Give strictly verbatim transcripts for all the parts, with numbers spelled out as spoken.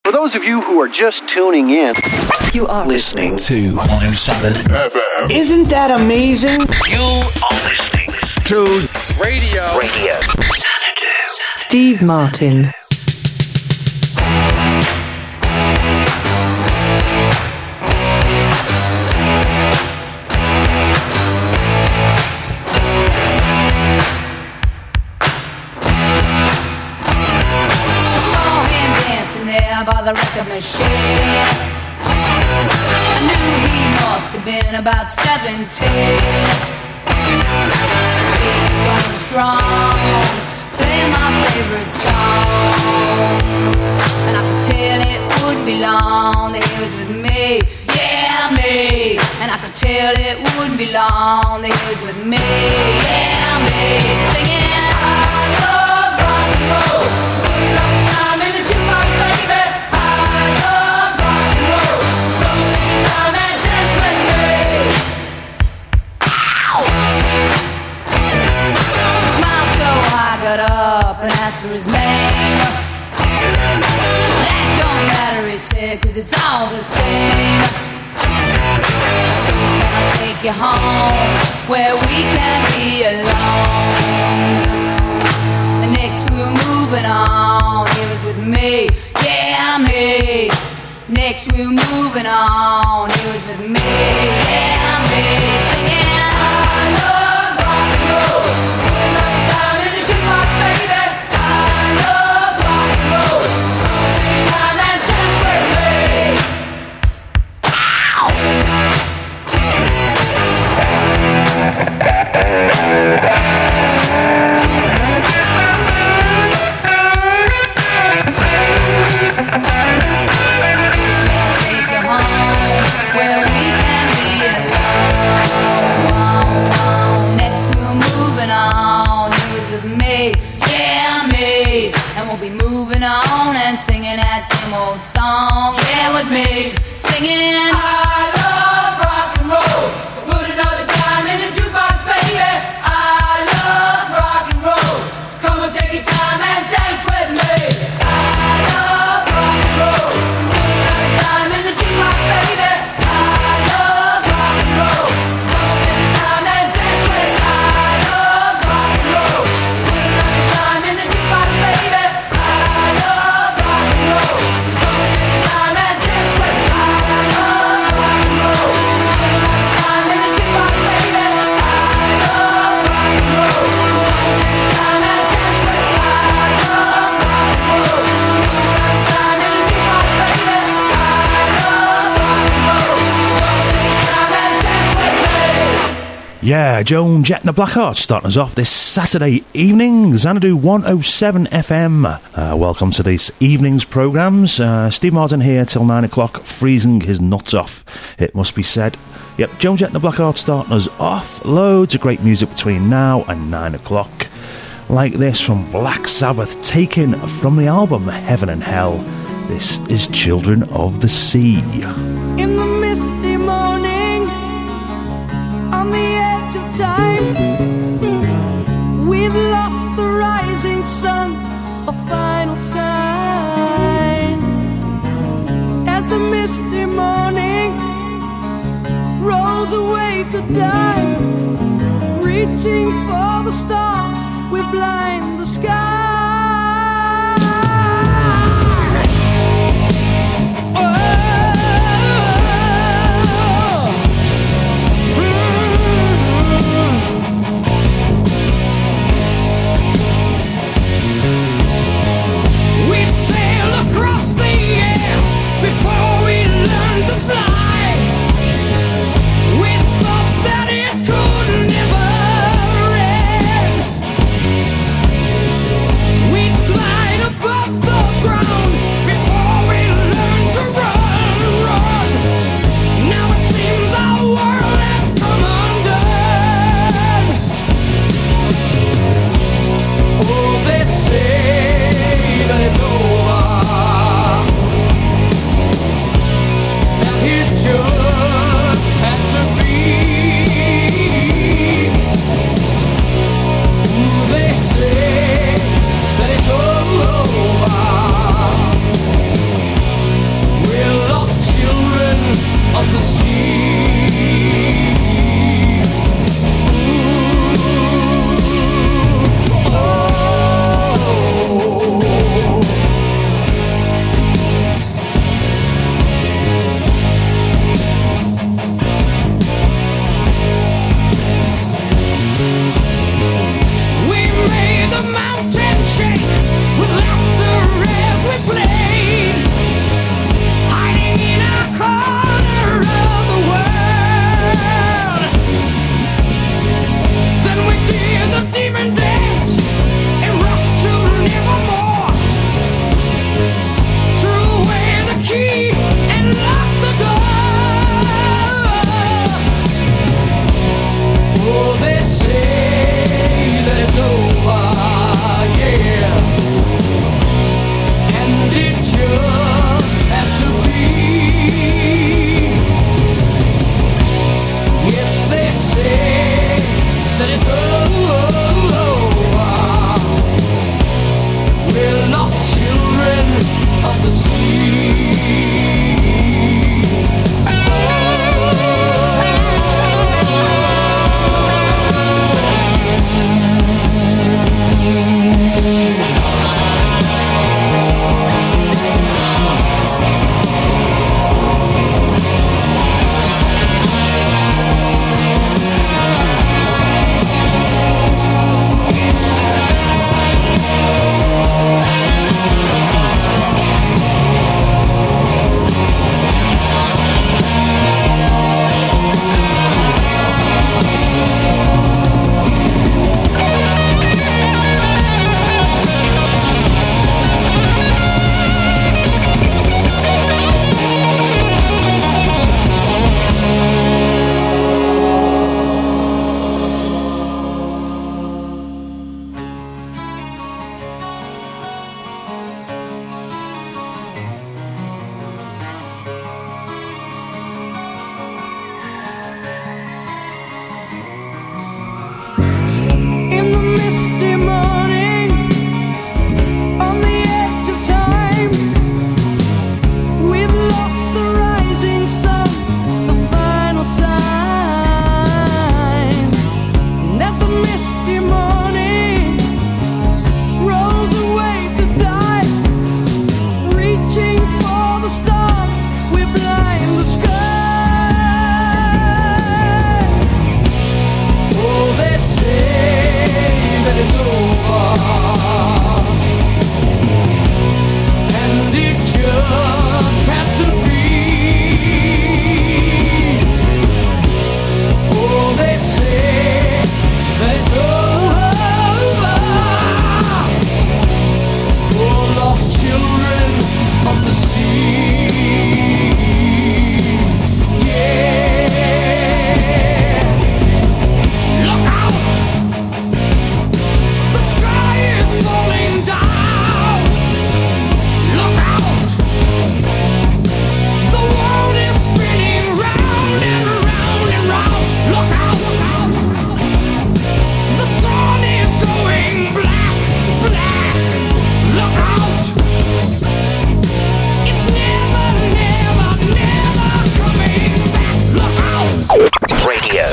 For those of you who are just tuning in, you are listening to one oh seven F M. Isn't that amazing? You are listening to Radio. Radio. Xanadu. Steve Martin. By the record machine, I knew he must have been about seventeen. He was running strong, playing my favorite song, and I could tell it wouldn't be long that he was with me, yeah me. And I could tell it wouldn't be long that he was with me, yeah me. Singing, I love rock and roll, so put another time in the jukebox, baby. Got up and asked for his name. That don't matter, he said, cause it's all the same. So can I take you home where we can be alone? And next we were moving on, he was with me, yeah me. Next we were moving on, he was with me, yeah me. Singing, I love rock and roll, so put another time in the jukebox, baby. I love rock and roll, so take your time and dance with me. Take you home where we can be alone. Next we're moving on, he was with me, yeah me. And we'll be moving on and singing that same old song, yeah with me. Singing, I love rock and roll, so put another time in the jukebox, baby. I love rock and roll, so come and take your time and dance with me. I love rock and roll, so put another time in the jukebox, baby. I love rock and roll, so come and take your time and dance with me. I love rock and roll, so put another time in the jukebox, baby. I love rock and roll, so come and take your time and dance with me. I love rock and roll, so put another time in the jukebox, baby. I love rock and roll, so come and take your time and dance with me. I love rock and roll, so put another time in the jukebox, baby. I love rock and roll, so come and take your time and dance with me. Yeah, Joan Jett and the Blackhearts starting us off this Saturday evening, Xanadu one oh seven F M. Uh, welcome to this evening's programmes. Uh, Steve Martin here till nine o'clock, freezing his nuts off, it must be said. Yep, Joan Jett and the Blackhearts starting us off. Loads of great music between now and nine o'clock. Like this from Black Sabbath, taken from the album Heaven and Hell. This is Children of the Sea. In the misty morning, on the edge of time, we've lost the rising sun, a final sign. As the misty morning rolls away to die, reaching for the stars, we blind the sky.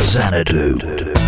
Xanadu.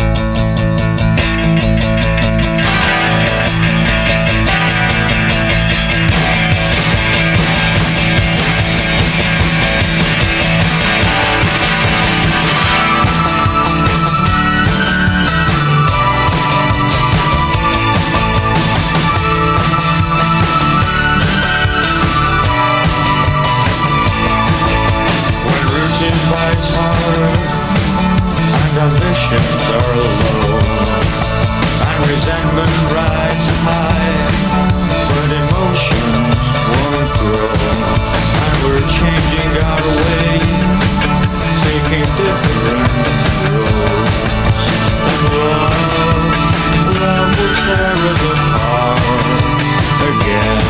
Ambitions are low, and resentment rises high, but emotions won't grow, and we're changing our way, taking different roads, and love, love will tear us apart again.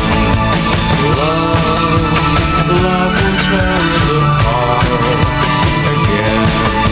Love, love will tear us apart again.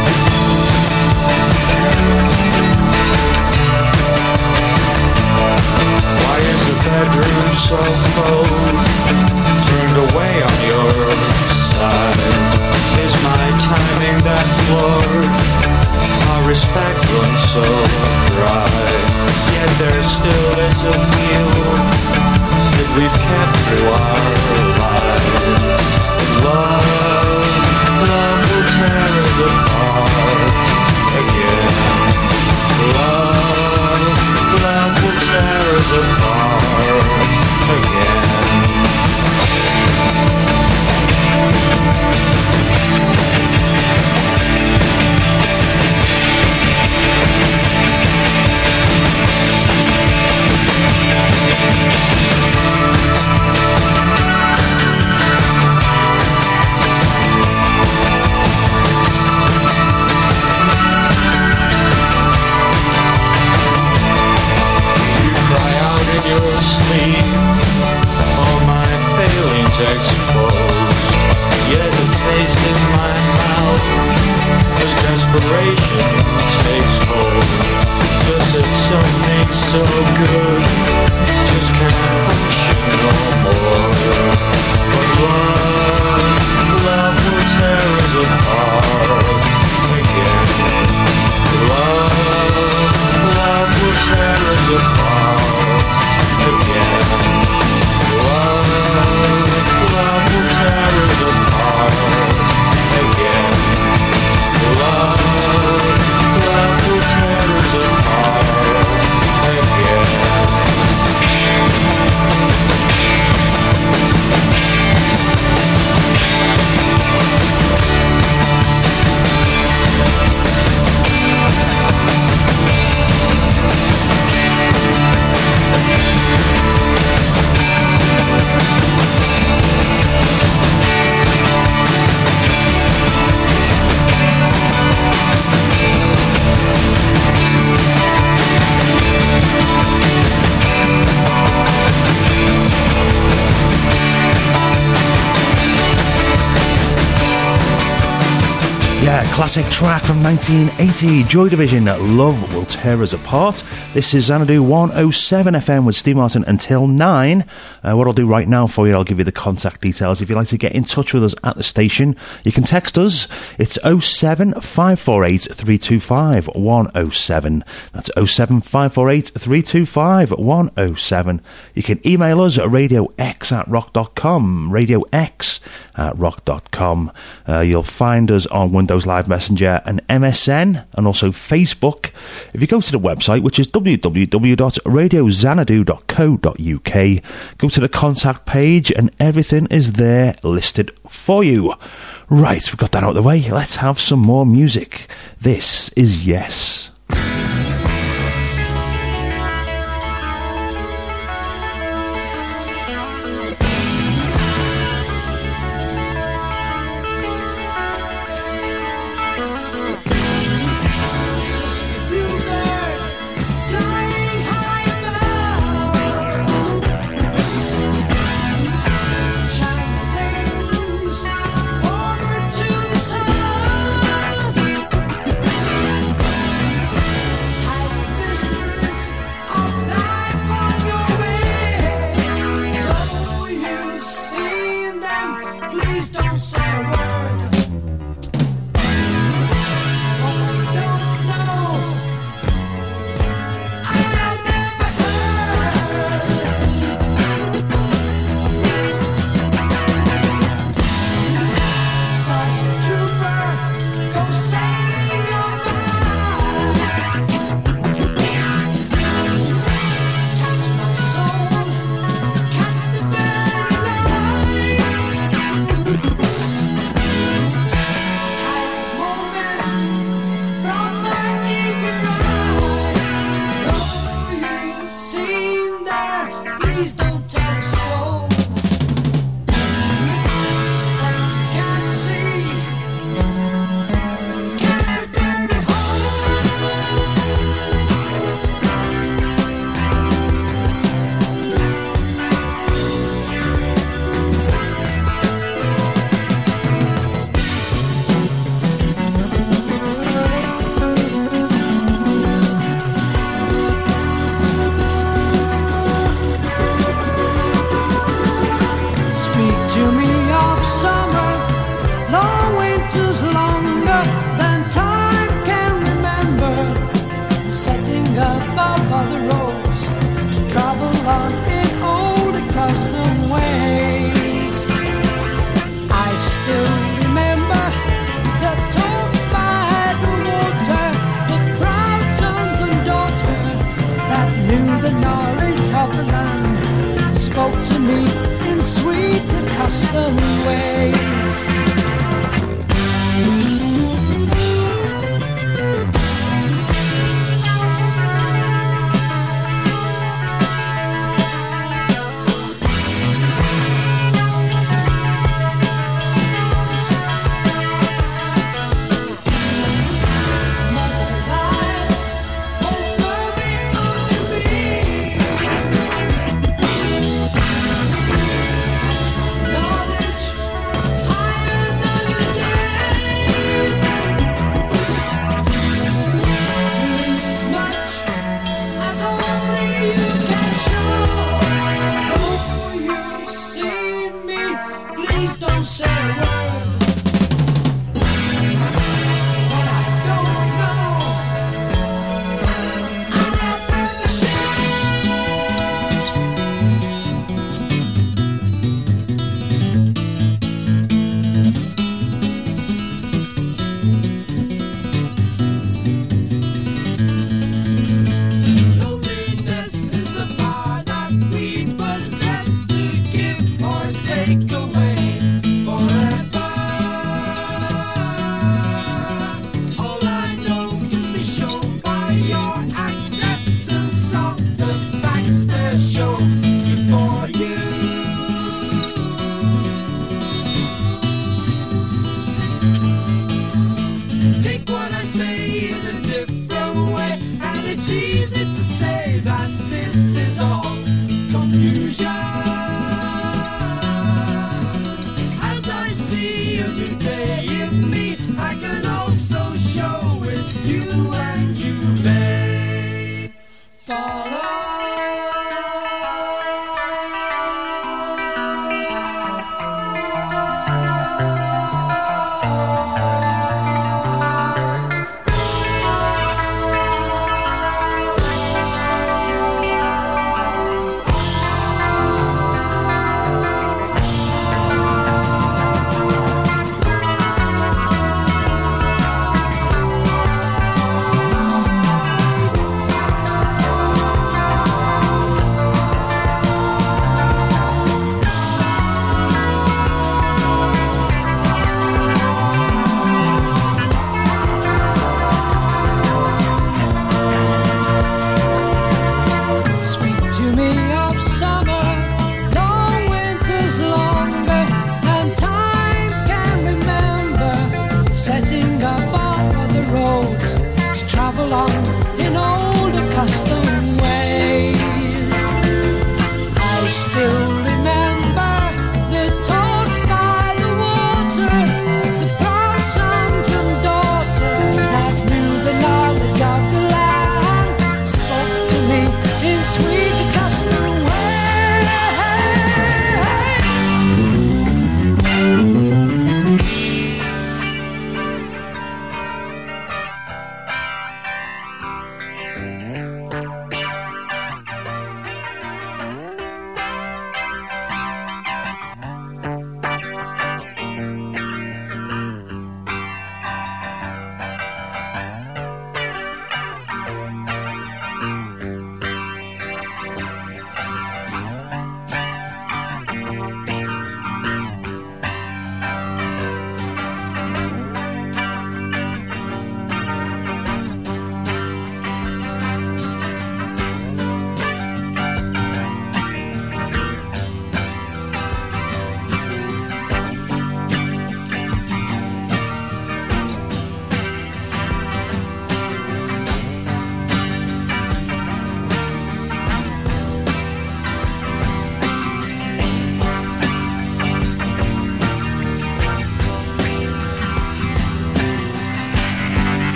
Why is the bedroom so cold? Turned away on your side. Is my timing that flawed? Our respect runs so dry. Yet there still is a feel that we've kept through our lives. Love, love will tear us apart again. Love, love will tear us apart again. Your sleep, all my failings exposed. Yet the taste in my mouth as desperation takes hold. Just that something so good just can't function no more. But love, love will tear us apart again. Love, love will tear us apart again. Love, love will tear us apart again. Love, love will tear us apart again. Yeah, classic track from nineteen eighty, Joy Division, Love Will Tear Us Apart. This is Xanadu one oh seven F M with Steve Martin until nine. Uh, what I'll do right now for you, I'll give you the contact details. If you'd like to get in touch with us at the station, you can text us. It's oh seven five four eight three two five one oh seven. That's oh seven five four eight three two five one oh seven. You can email us at radiox at rock dot com, radiox at rock dot com. Uh, you'll find us on Windows Live Messenger and M S N, and also Facebook. If you go to the website, which is w w w dot radio xanadu dot co dot u k, go to the contact page and everything is there listed for you. Right, we've got that out of the way. Let's have some more music. This is Yes. Please don't say a word.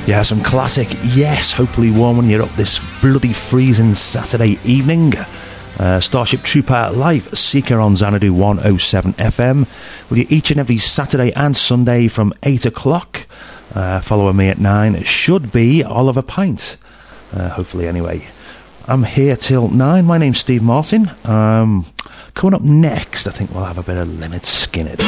Yeah, some classic Yes, hopefully warming you up this bloody freezing Saturday evening. Uh, Starship Trooper live Seeker on Xanadu one oh seven F M with you each and every Saturday and Sunday from eight o'clock. Uh, following me at nine it should be Oliver Pint. Uh, hopefully, anyway. I'm here till nine. My name's Steve Martin. Um, coming up next, I think we'll have a bit of Lynyrd Skynyrd.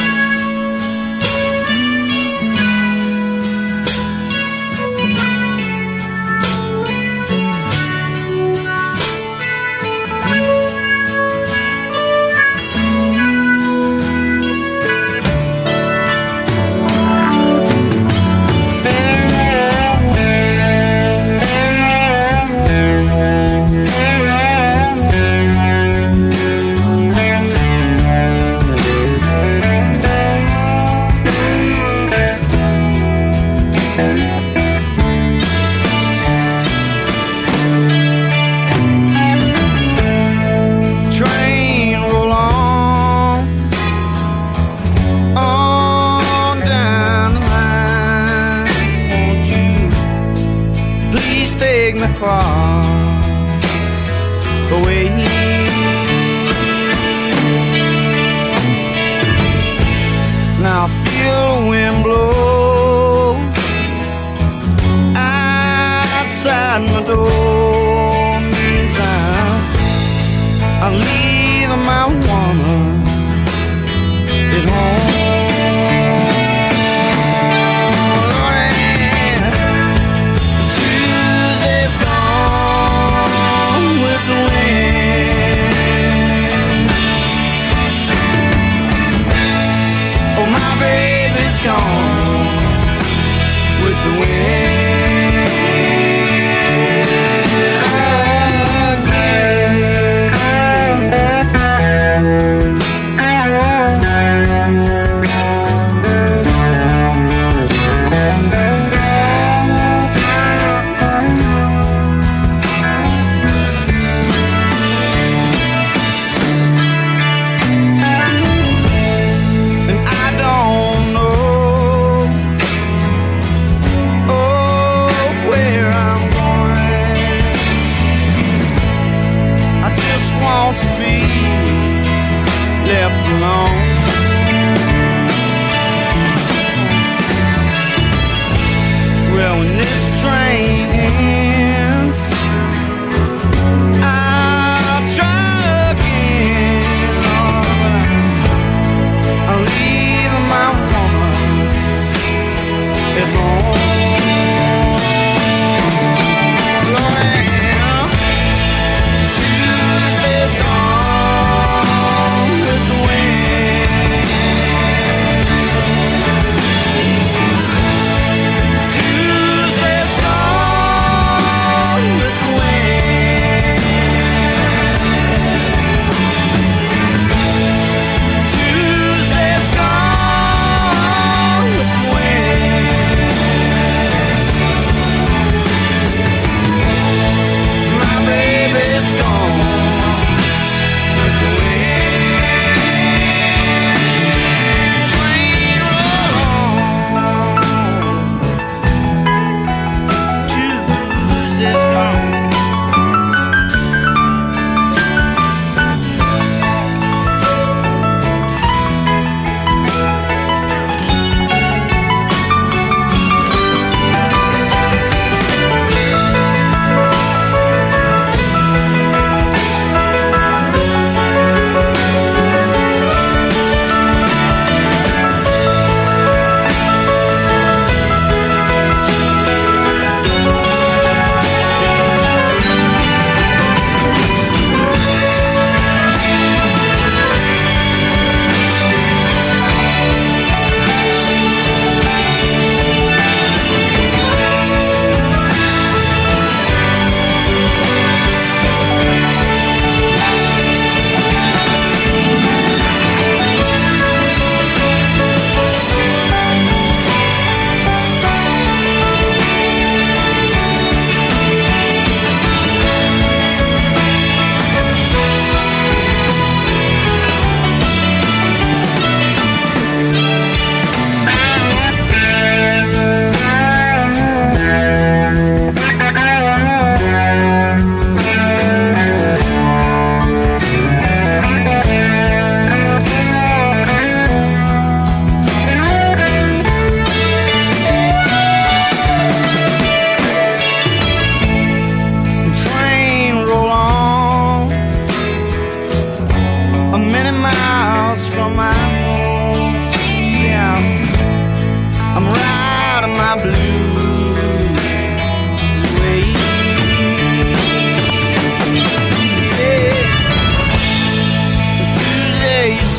Tuesday's gone.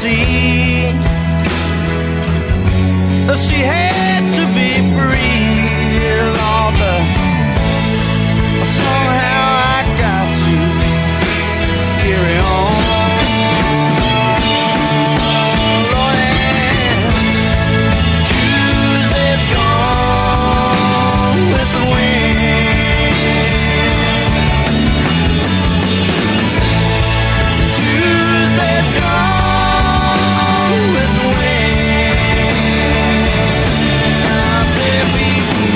sea. She had to be free, Lord, but somehow I got to carry on. Lord, yeah. Tuesday's gone with the wind. Tuesday's gone with the wind. I'll tell you,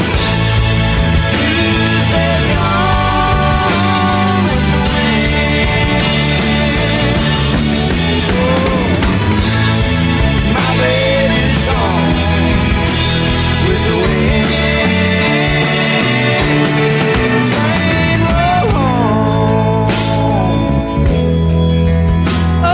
Tuesday's gone with the wind. Oh, my baby's gone with the wind. Train roll home. Oh,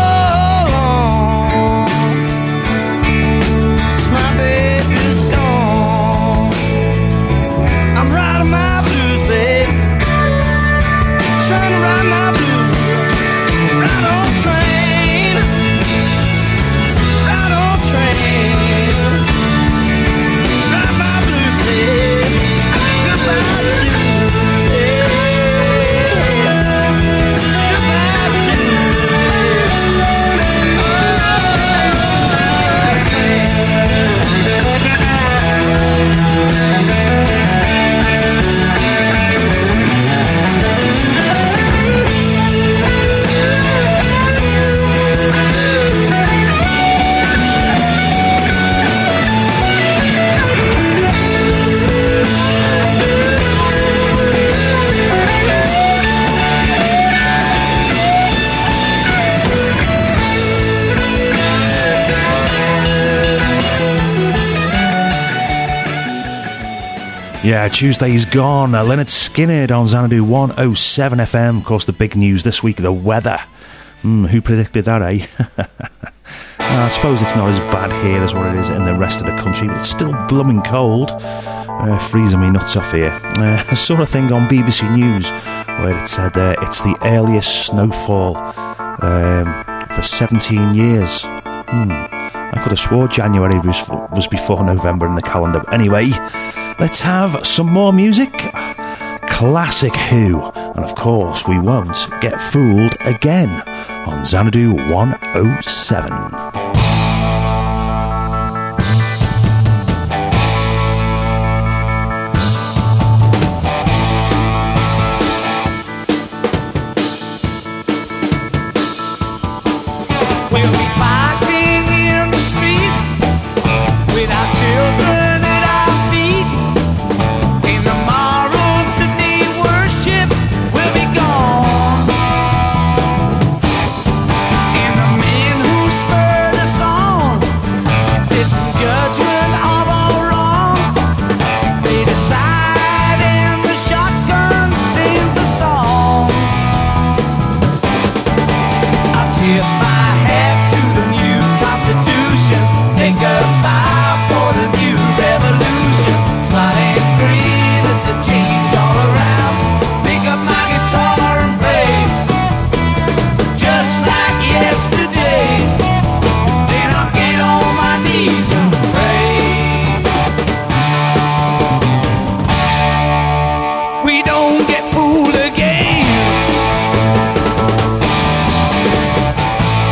my baby's gone. I'm riding my blues, babe. Trying to ride my blues. Ride on train. Ride on train. Ride my blues, babe. Goodbye to you. Goodbye to you. Yeah, Tuesday's gone. Uh, Leonard Skinner on Xanadu one oh seven F M. Of course, the big news this week, the weather. Mm, who predicted that, eh? I suppose it's not as bad here as what it is in the rest of the country, but it's still blooming cold. Uh, freezing me nuts off here. Uh, I saw a thing on B B C News where it said uh, it's the earliest snowfall um, for seventeen years. Hmm. I could have swore January was, was before November in the calendar. Anyway, let's have some more music. Classic Who. And of course, we won't get fooled again on Xanadu one oh seven. We'll be fighting in the streets with our children at our feet. In tomorrow's today worship will be gone. And the men who spurred us on sit in judgment of all wrong. They decide and the shotgun sings the song. I'll tip my hat to the new Constitution. Take a bow for the new revolution. Smile and grin at the change all around. Pick up my guitar and play just like yesterday. Then I'll get on my knees and pray. We don't get fooled again.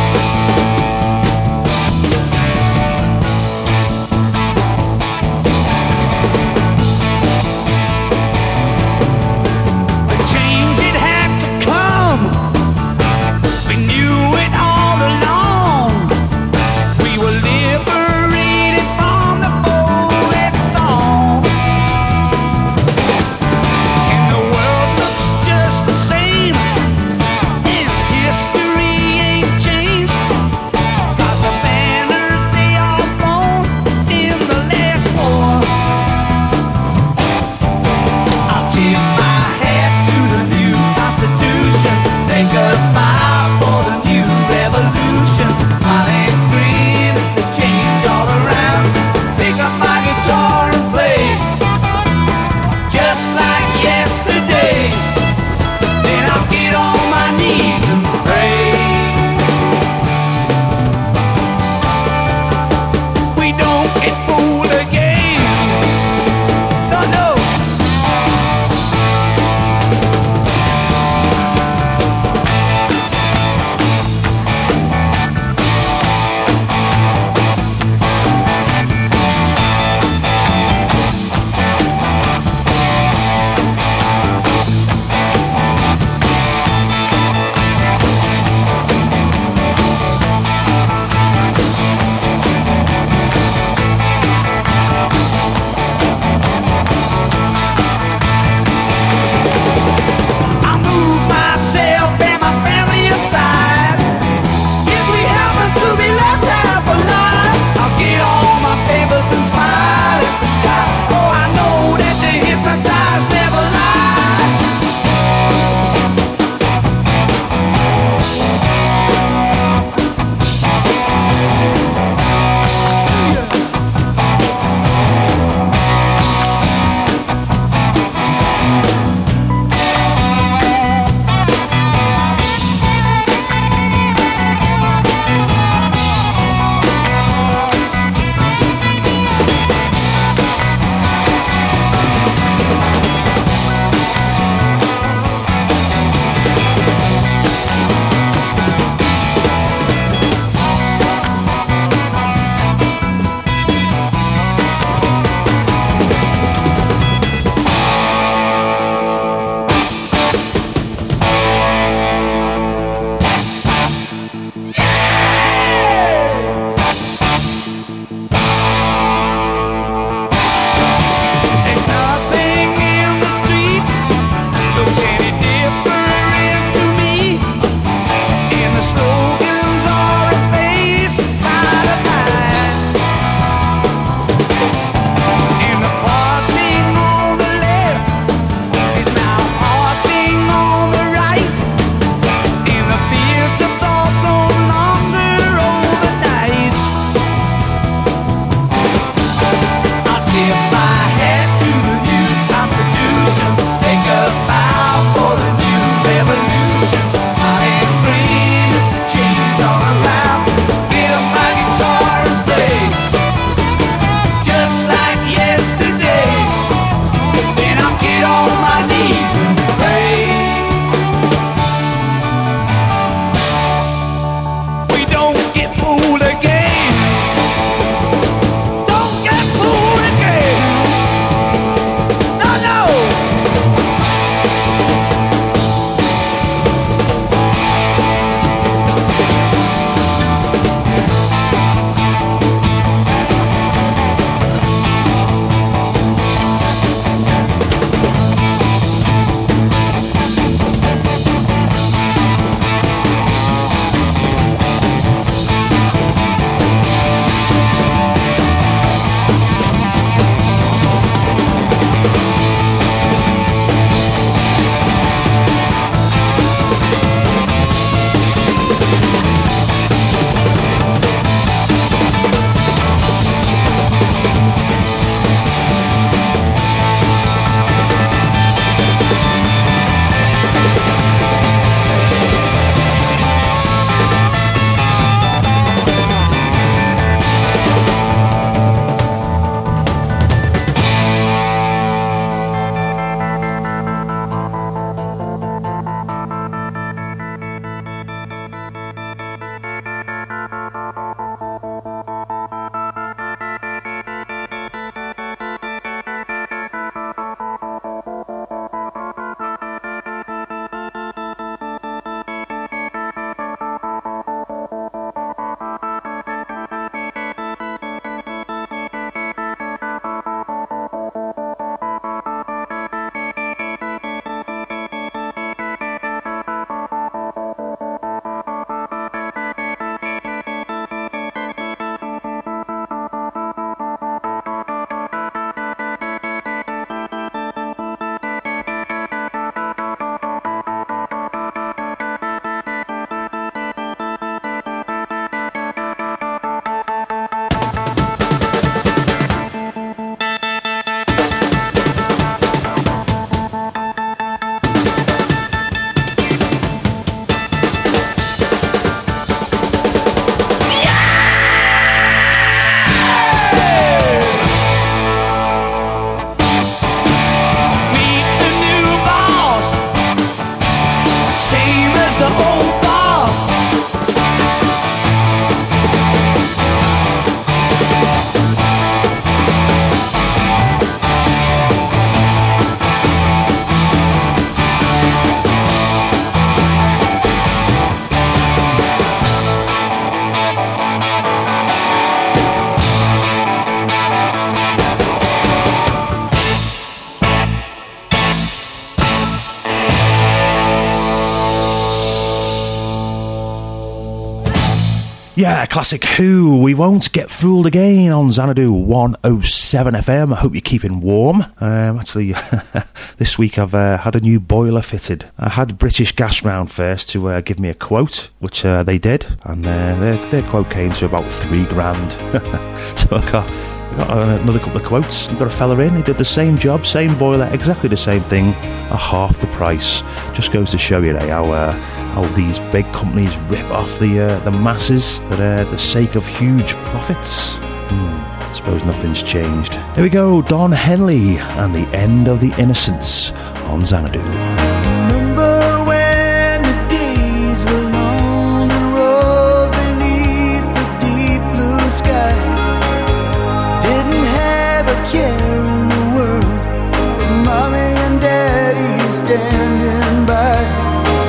Yeah, classic Who. We won't get fooled again on Xanadu one oh seven F M. I hope you're keeping warm. Um, actually, this week I've uh, had a new boiler fitted. I had British Gas round first to uh, give me a quote, which uh, they did, and uh, their, their quote came to about three grand. So I got, I got another couple of quotes. I got a fella in, he did the same job, same boiler, exactly the same thing, at half the price. Just goes to show you eh, how... Uh, how these big companies rip off the uh, the masses for uh, the sake of huge profits. Hmm, I suppose nothing's changed. Here we go, Don Henley and the End of the Innocence on Xanadu. Remember when the days were long and rolled beneath the deep blue sky? Didn't have a care in the world, with mommy and daddy standing by.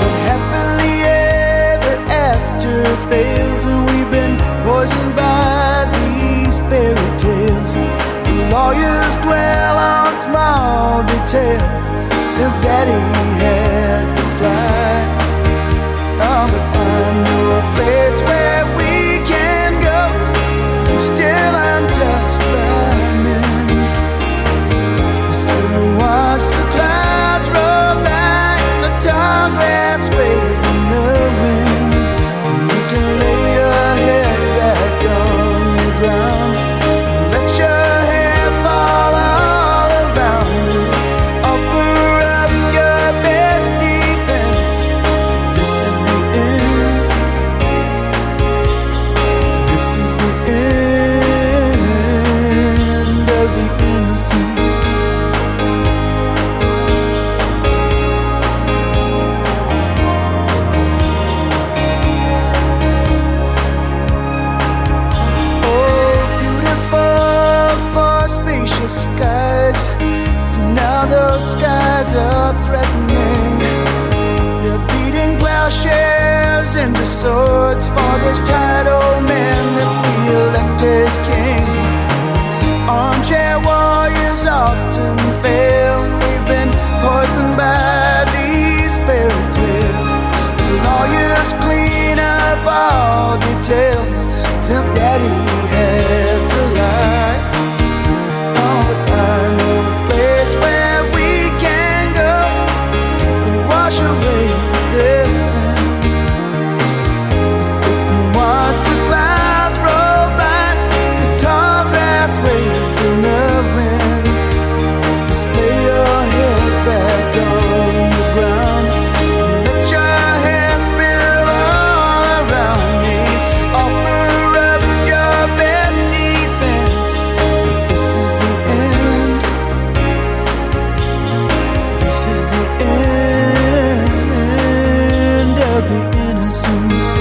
Fails and we've been poisoned by these fairy tales. The lawyers dwell on small details since daddy had to fly. Oh, but I know a place where we can go, still untouched by men. So we watch the clouds roll back, the tall grass waves in the wind. Lay your head back on the ground, let your hair fall all around you. Offer up your best defense. This is the end. This is the end of the innocence. Skies, now those skies are threatening. They're beating plowshares into swords for this tired old man that we elected king. Armchair warriors often fail, and we've been poisoned by these fairy tales. The lawyers clean up all details since daddy had to lie. I know a place where we can go and wash away this sin. Sit and watch the clouds roll by, the tall grass waves in the wind. Just lay your head back on the ground and let your hair spill all around me. Offer up your best defense. This is the end. End of the innocence.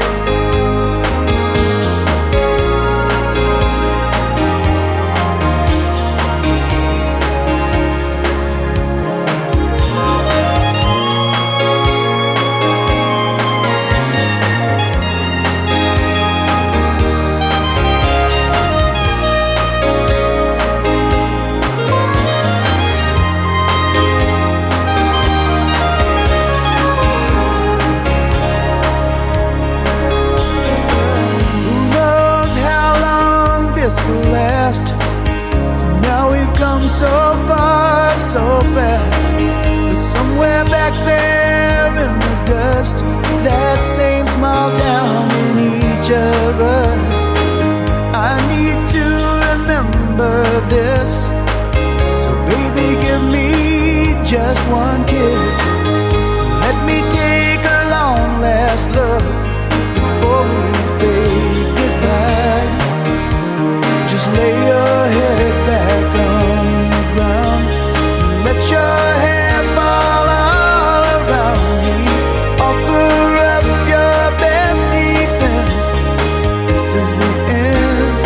Will last. Now we've come so far, so fast. But somewhere back there in the dust, that same small town in each of us. I need to remember this. So baby, give me just one kiss. Let me take a long last look before we say goodbye. Just lay your head back on the ground. Let your hair fall all around me. Offer up your best defense. This is the end.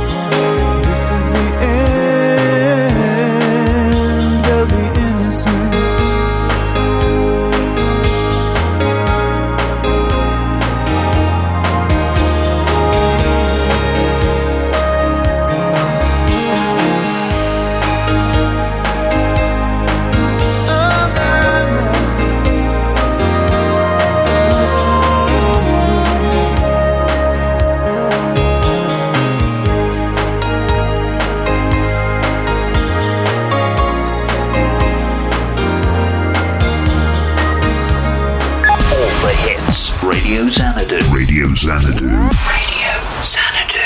This is the end of the innocence. Xanadu. Radio Xanadu. Radio Xanadu.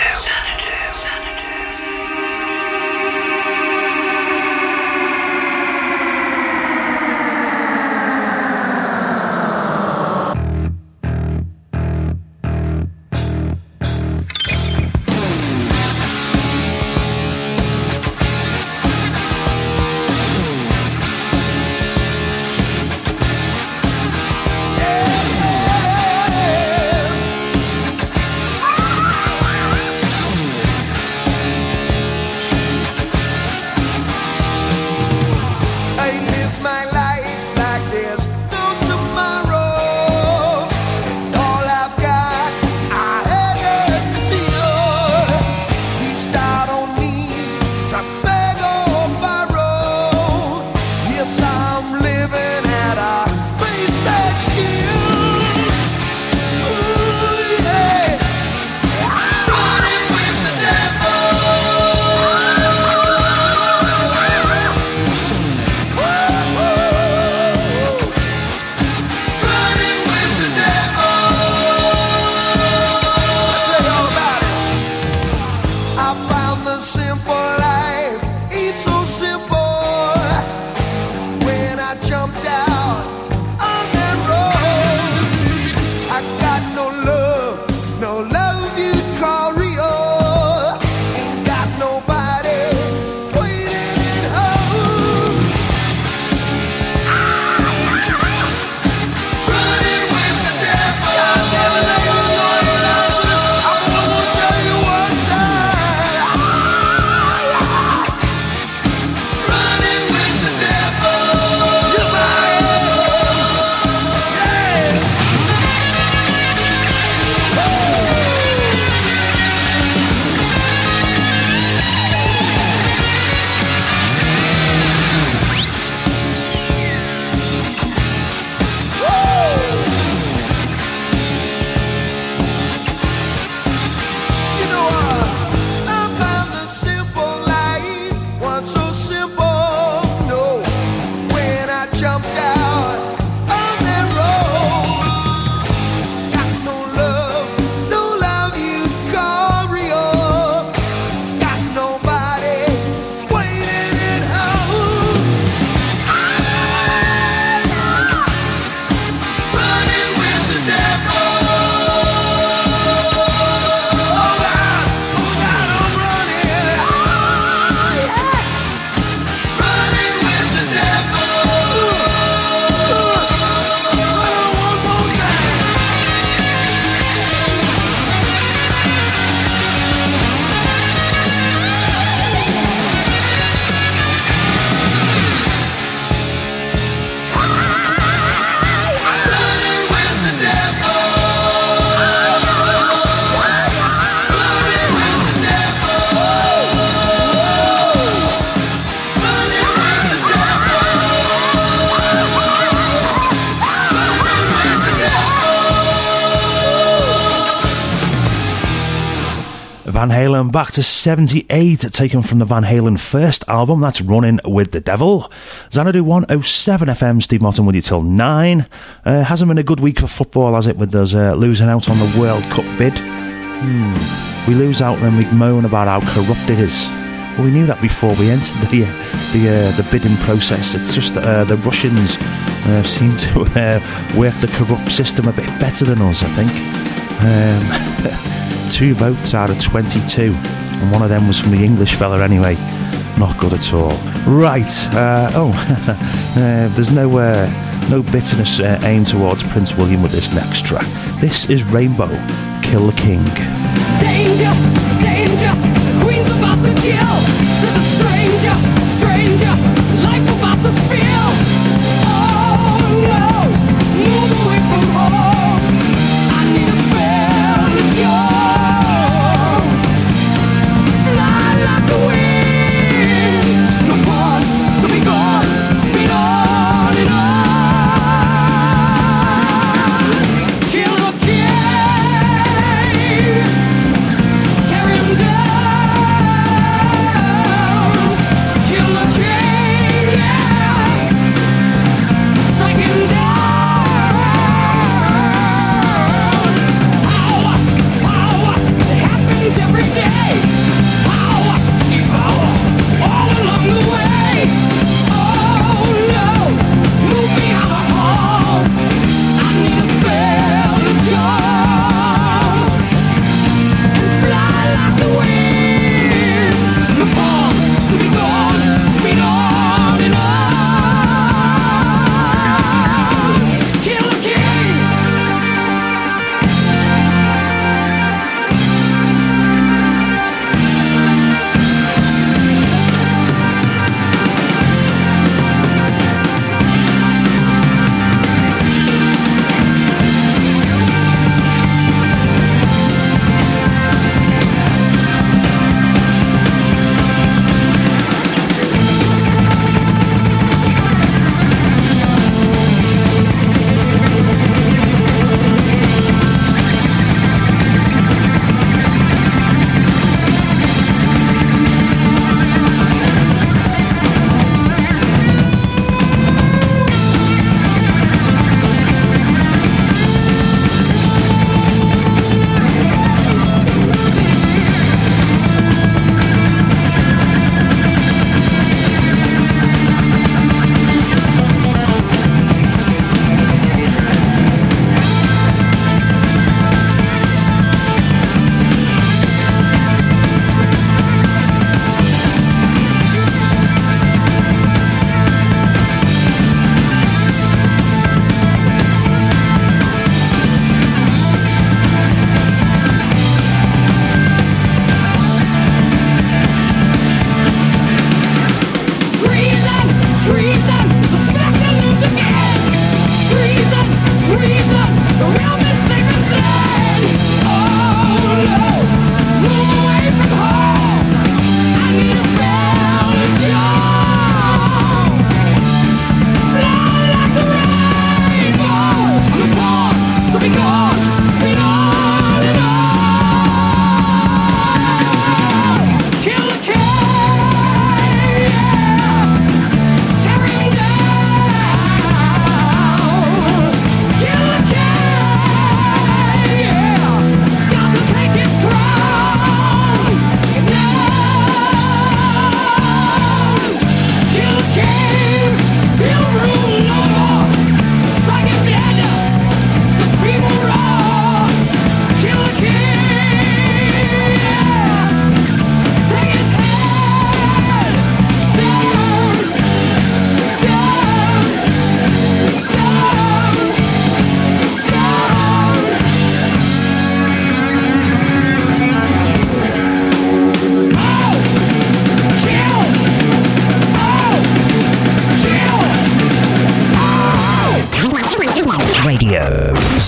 Van Halen back to seventy-eight, taken from the Van Halen first album, that's Running with the Devil. Xanadu one oh seven F M, Steve Martin with you till nine. Uh, hasn't been a good week for football, has it, with us uh, losing out on the World Cup bid? Hmm. We lose out and we moan about how corrupt it is. Well, we knew that before we entered the uh, the uh, the bidding process. It's just that uh, the Russians uh, seem to uh, work the corrupt system a bit better than us, I think. Um, two votes out of twenty-two, and one of them was from the English fella anyway. Not good at all. Right. Uh, oh, uh, there's no uh, no bitterness uh, aimed towards Prince William with this next track. This is Rainbow, Kill the King. Danger, danger, the queen's about to kill. There's a stranger, stranger, life about to spill. Oh no, move away from home. I need a spell to show. Fly like the wind, no one, so be gone, speed on and on. Kill the king, tear him down. Kill the king, yeah.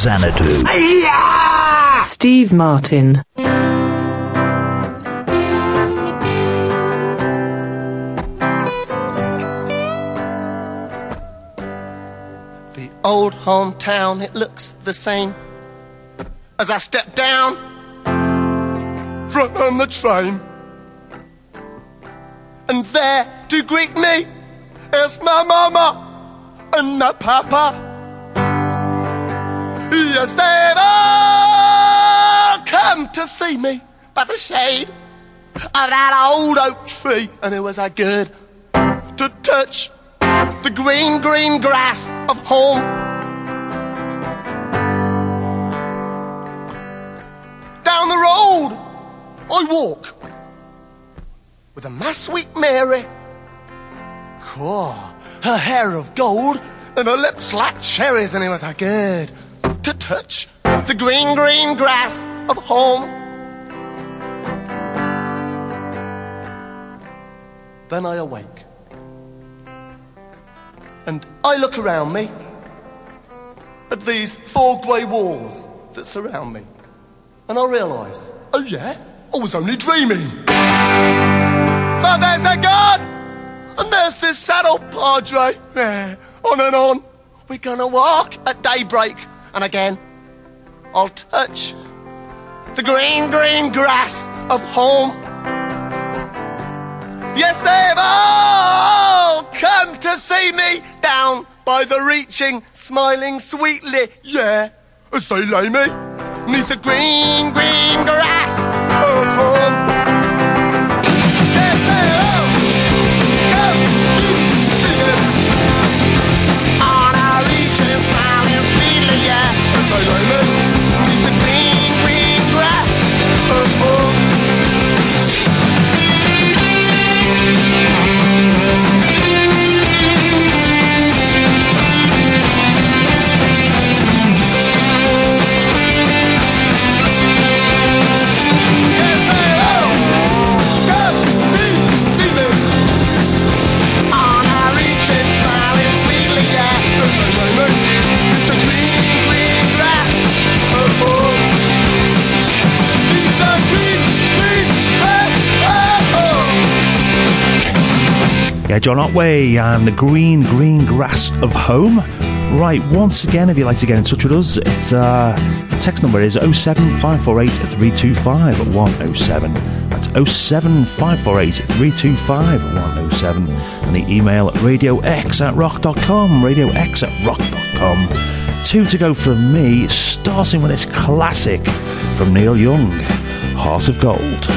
Xanadu. Steve Martin. The old hometown, it looks the same as I step down from the train. And there to greet me is my mama and my papa. Yes, they've all come to see me by the shade of that old oak tree. And it was that good to touch the green, green grass of home. Down the road I walk with a my sweet Mary. Oh, her hair of gold and her lips like cherries. And it was that good to touch the green, green grass of home. Then I awake and I look around me at these four grey walls that surround me, and I realise, oh yeah, I was only dreaming. For there's a God, and there's this sad old padre. Yeah, on and on. We're gonna walk at daybreak, and again, I'll touch the green, green grass of home. Yes, they've all come to see me down by the reaching, smiling sweetly, yeah, as they lay me neath the green, green grass of home. Yes, they all come to see me on a reaching, smiling sweetly, yeah, as they lay me neath the green, green grass of home. Yeah, John Otway and the green, green grass of home. Right, once again, if you'd like to get in touch with us, it's uh, text number is oh seven five four eight three two five one oh seven. That's oh seven five four eight three two five one oh seven. And the email radiox at rock dot com, radiox at rock dot com. Two to go from me, starting with this classic from Neil Young, Heart of Gold.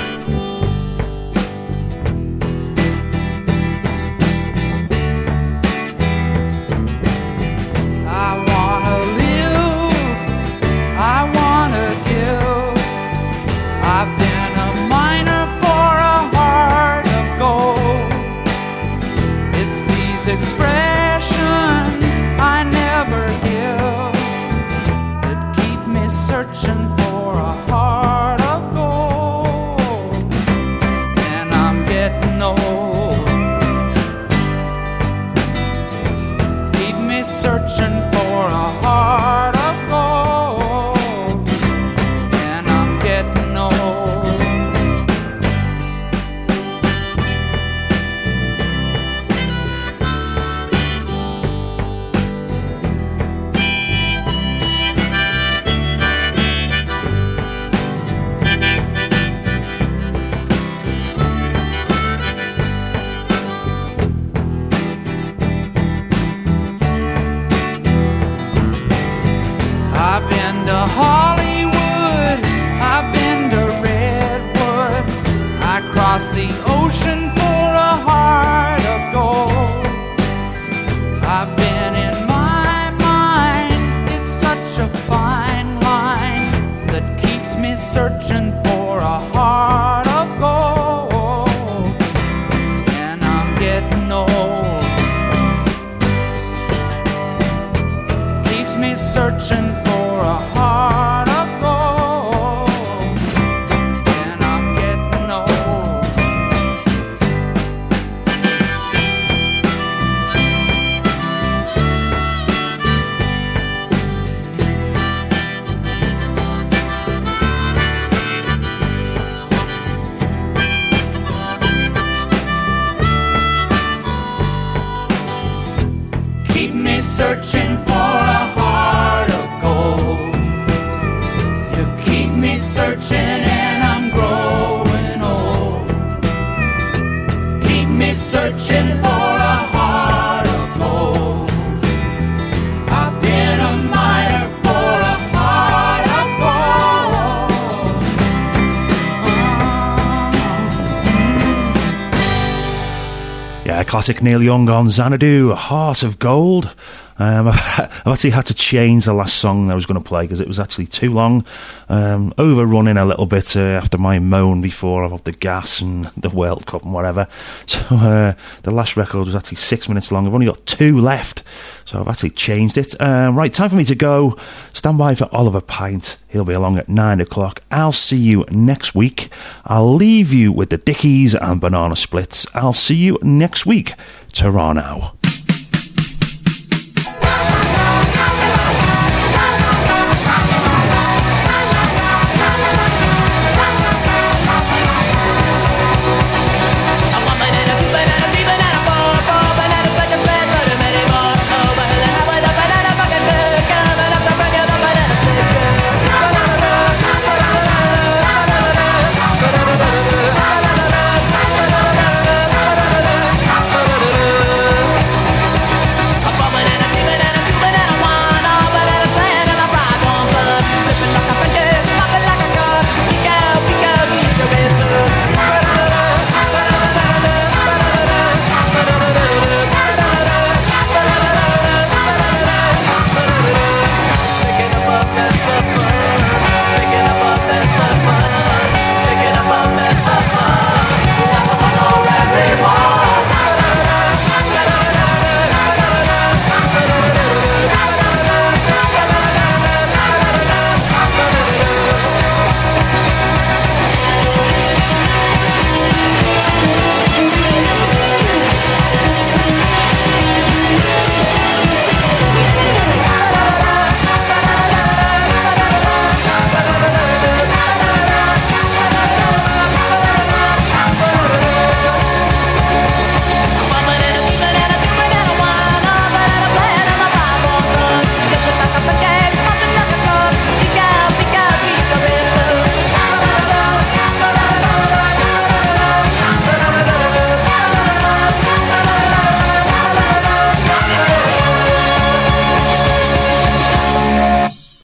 classic Neil Young on Xanadu, Heart of Gold. Um, I've actually had to change the last song I was going to play because it was actually too long, um, overrunning a little bit uh, after my moan before about the gas and the World Cup and whatever. So uh, the last record was actually six minutes long. I've only got two left, so I've actually changed it. Um, right, time for me to go. Stand by for Oliver Pint. He'll be along at nine o'clock. I'll see you next week. I'll leave you with the Dickies and Banana Splits. I'll see you next week. Ta-ra now.